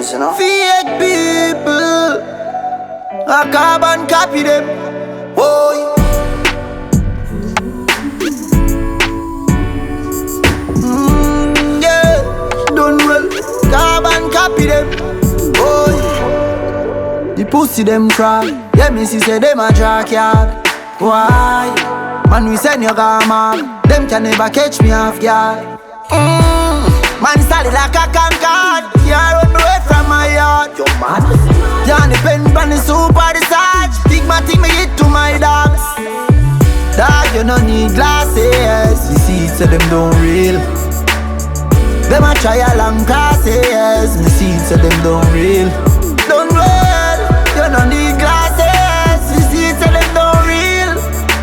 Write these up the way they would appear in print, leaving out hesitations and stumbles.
things, you know. Fake people, a carbon copy them. Oh, yeah, done well. Carbon copy them. Oh, the pussy them cry. Yeah, me see say them a track yard. Why? Man, we send your gamma. Them can never catch me off guard. Man solid like a Concorde. Can't run away from my yard. You mad? Can't depend on the soup or the sarge. Big my thing me hit to my dogs. Dog, you no need glasses. You see it so them don't real. Them a try a long crosses. Me see it so them don't real. Don't real. You no need glasses. You see it so them don't real.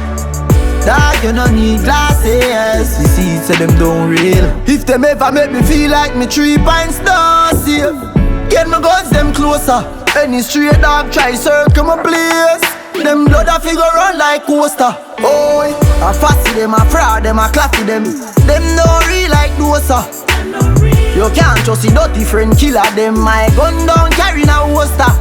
Dog, you no need glasses. You see it so them don't real. If them ever make me feel like me 3 pints not safe, get my guns them closer. Any stray dog try circle my place, them blood a figure run like coaster. Oh, I fussy them, I fraud them, I clappy them. Them no real like dosa. You can't trust the dirty friend killer them. My gun don't carry no holster.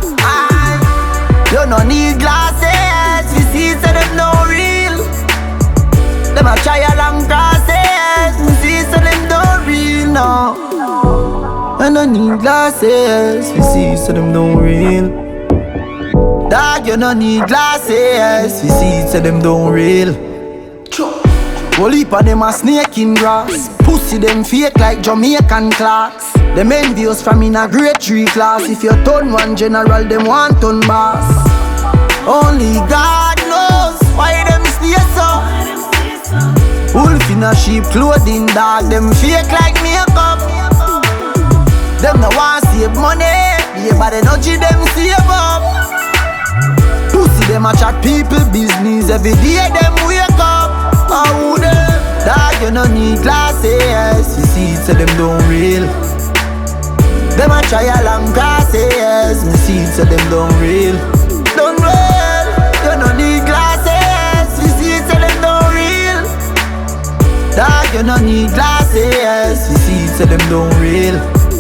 You no need glasses. You see so them no real. Them a try a long process. You see so them don't real now. I don't need glasses. You see so them don't real. Dog, you no need glasses. You see so them don't real. Whole heap of them a snake in grass. Pussy them fake like Jamaican clocks. Them envious from in a grade 3 class. If you turn one general, them want turn boss. Only God knows why them stay so. Wolf in a sheep clothing, dog. Them fake like makeup. Them no want save money. Yeah, but they don't see them save up. Pussy them a chat people business. Every day them wake up. How them? Dog, you no need glasses. You see it so them don't real. Them a try a long process. Me see it so them don't real. Don't real. You no need glasses. You see it so them don't real. Dog, you no need glasses. You see it so them don't real.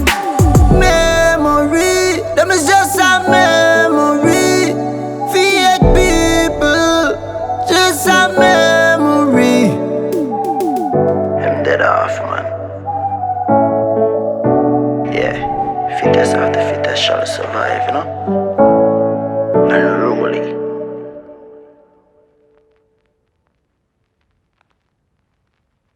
Memory, them is just a memory. Fake people, just a memory. I'm dead off, man. Yeah, fittest of the fittest shall survive, you know.